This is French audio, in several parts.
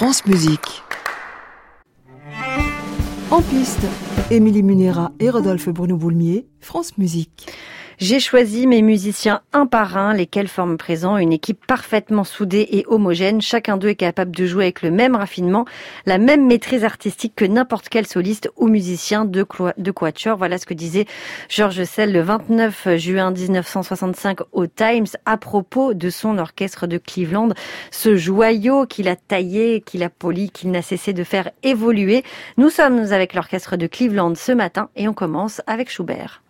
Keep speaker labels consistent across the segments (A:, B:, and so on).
A: France Musique. En piste, Émilie Munera et Rodolphe Bruno-Boulmier, France Musique.
B: J'ai choisi mes musiciens un par un, lesquels forment présent une équipe parfaitement soudée et homogène. Chacun d'eux est capable de jouer avec le même raffinement, la même maîtrise artistique que n'importe quel soliste ou musicien de quatuor. Voilà ce que disait George Szell le 29 juin 1965 au Times à propos de son orchestre de Cleveland. Ce joyau qu'il a taillé, qu'il a poli, qu'il n'a cessé de faire évoluer. Nous sommes avec l'orchestre de Cleveland ce matin et on commence avec Schubert.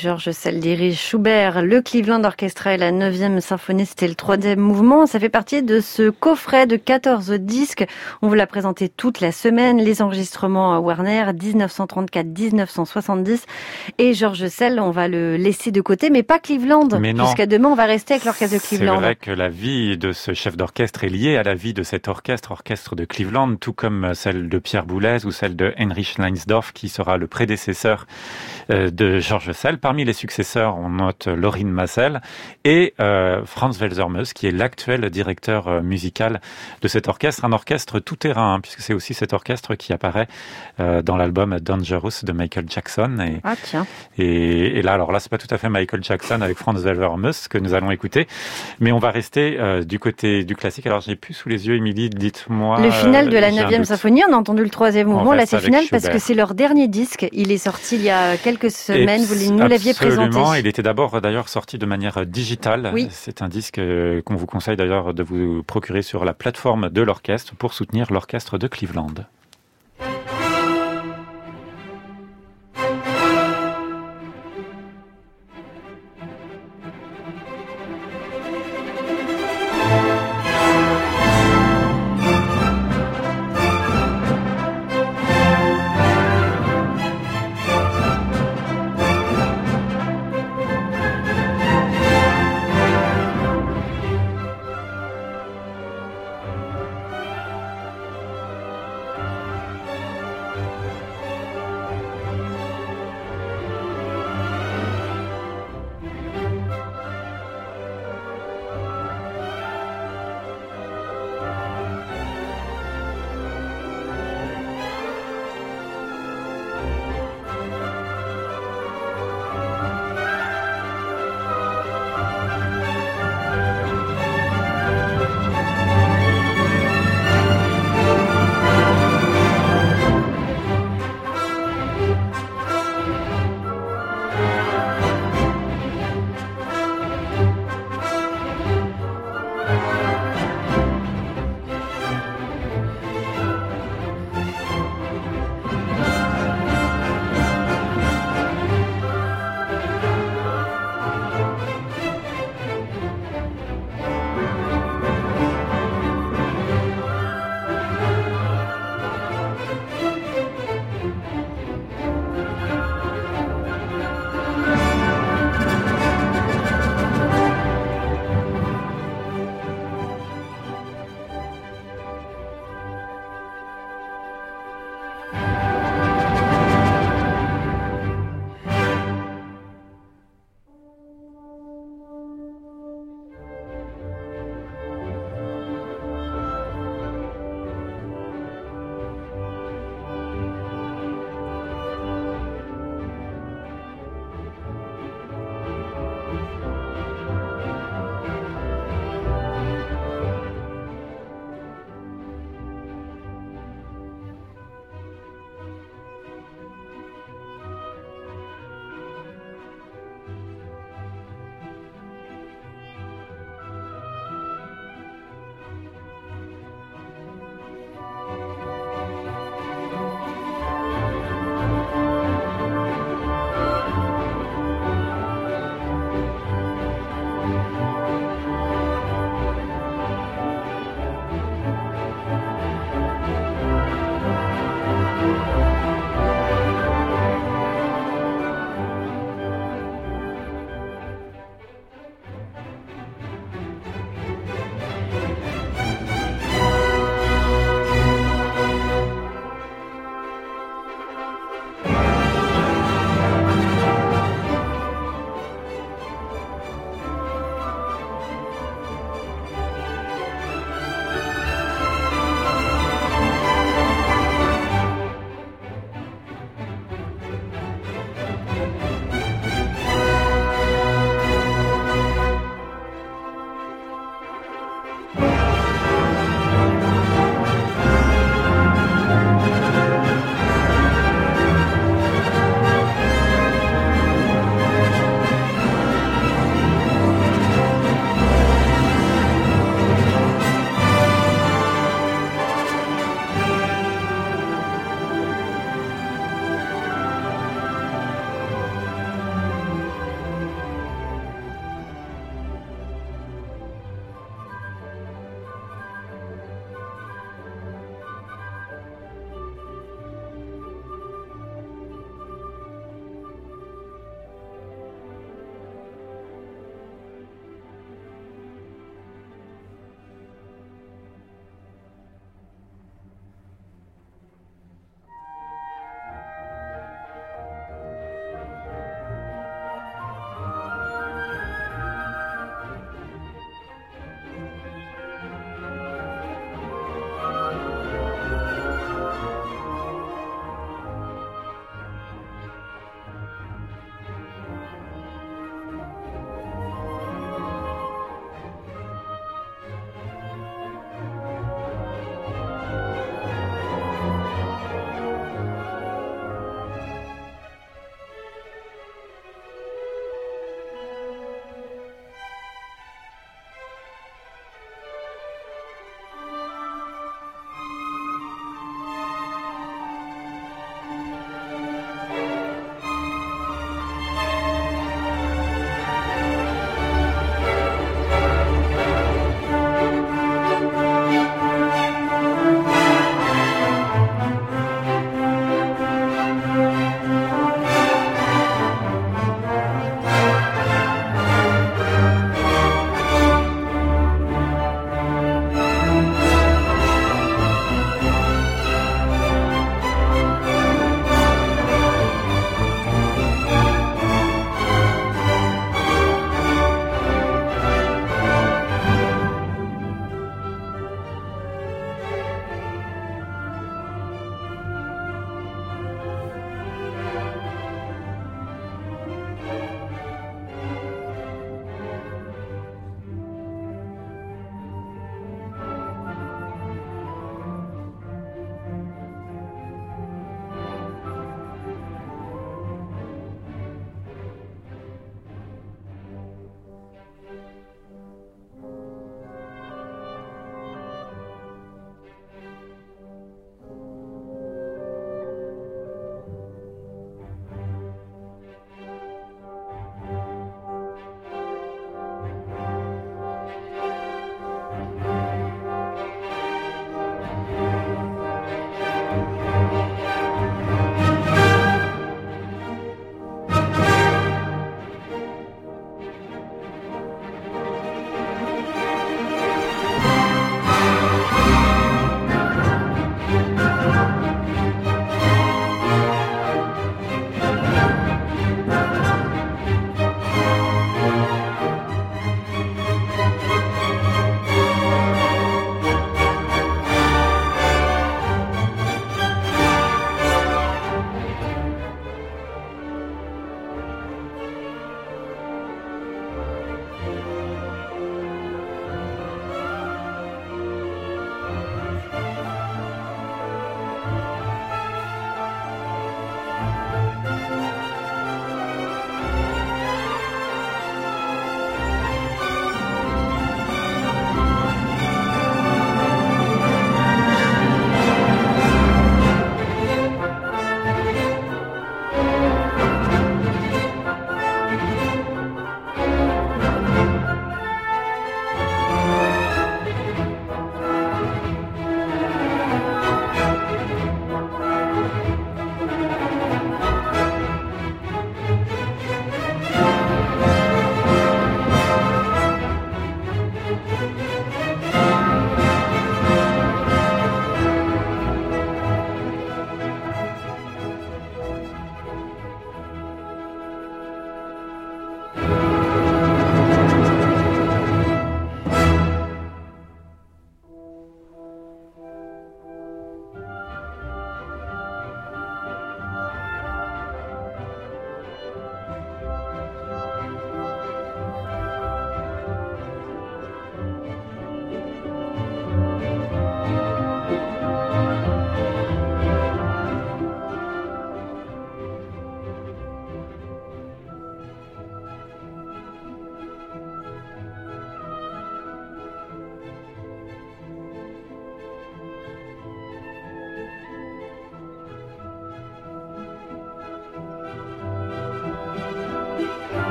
B: Georges Salieri Schubert, le Cleveland Orchestra et la 9e symphonie, c'était le 3e mouvement. Ça fait partie de ce coffret de 14 disques. On vous l'a présenté toute la semaine. Les enregistrements Warner, 1934-1970. Et Georges Sell, on va le laisser de côté, mais pas Cleveland.
C: Mais non.
B: Jusqu'à demain, on va rester avec l'orchestre de Cleveland.
C: C'est vrai que la vie de ce chef d'orchestre est liée à la vie de cet orchestre de Cleveland, tout comme celle de Pierre Boulez ou celle de Heinrich Leinsdorf, qui sera le prédécesseur de Georges Sell. Parmi les successeurs, on note Lorin Maazel et Franz Welser-Mös, qui est l'actuel directeur musical de cet orchestre. Un orchestre tout-terrain, puisque c'est aussi cet orchestre qui apparaît dans l'album Dangerous de Michael Jackson.
B: Ah tiens.
C: Et là, alors là, c'est pas tout à fait Michael Jackson avec Franz Welser-Mös que nous allons écouter, mais on va rester du côté du classique. Alors j'ai plus sous les yeux, Émilie, dites-moi.
B: Le final de la 9e symphonie, on a entendu le 3e mouvement. Là, c'est final parce que c'est leur dernier disque. Il est sorti il y a quelques semaines. Vous nous l'aviez présenté.
C: Absolument. Il était d'abord d'ailleurs sorti de manière digitale.
B: Oui.
C: C'est un disque qu'on vous conseille d'ailleurs de vous procurer sur la plateforme de l'orchestre pour soutenir l'orchestre de Cleveland.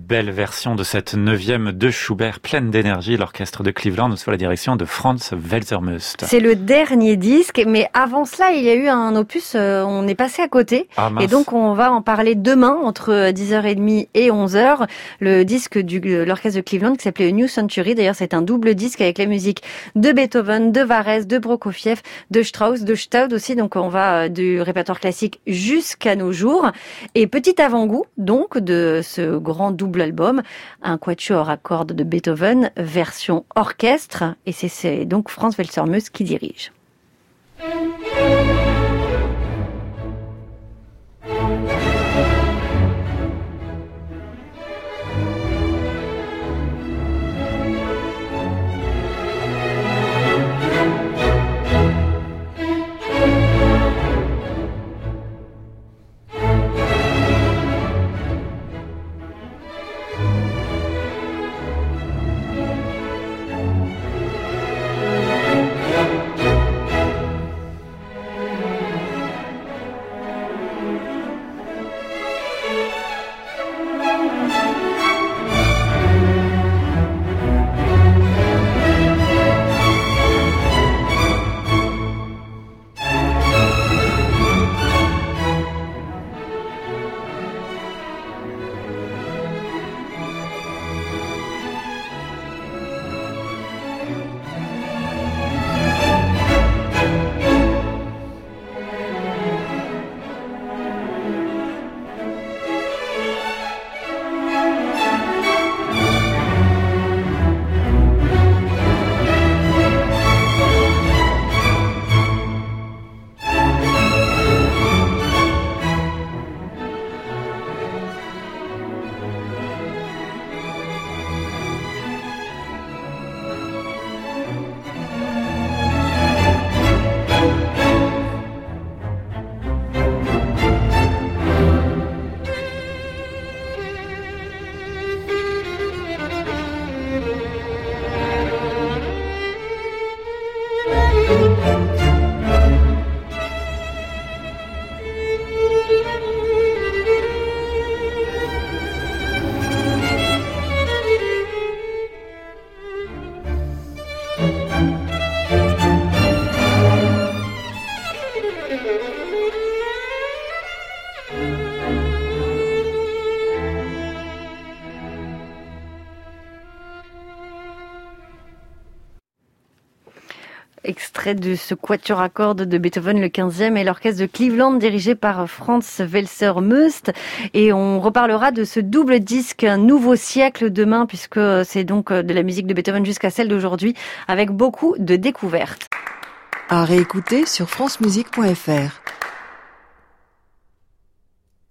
C: belle version de cette 9e de Schubert, pleine d'énergie, l'orchestre de Cleveland sous la direction de Franz Welser-Möst.
B: C'est le dernier disque, mais avant cela, il y a eu un opus, on est passé à côté.
C: Ah, mince.
B: Et donc, on va en parler demain, entre 10h30 et 11h. Le disque de l'orchestre de Cleveland qui s'appelait A New Century. D'ailleurs, c'est un double disque avec la musique de Beethoven, de Varese, de Prokofiev, de Strauss, de Staud aussi. Donc, on va du répertoire classique jusqu'à nos jours. Et petit avant-goût, donc, de ce grand double album, un quatuor à cordes de Beethoven, version orchestre. Et c'est donc Franz Welser-Möst qui dirige. Extrait de ce quatuor à cordes de Beethoven, le 15e, et l'orchestre de Cleveland dirigé par Franz Welser-Möst. Et on reparlera de ce double disque Un nouveau siècle demain, puisque c'est donc de la musique de Beethoven jusqu'à celle d'aujourd'hui, avec beaucoup de découvertes.
A: À réécouter sur francemusique.fr.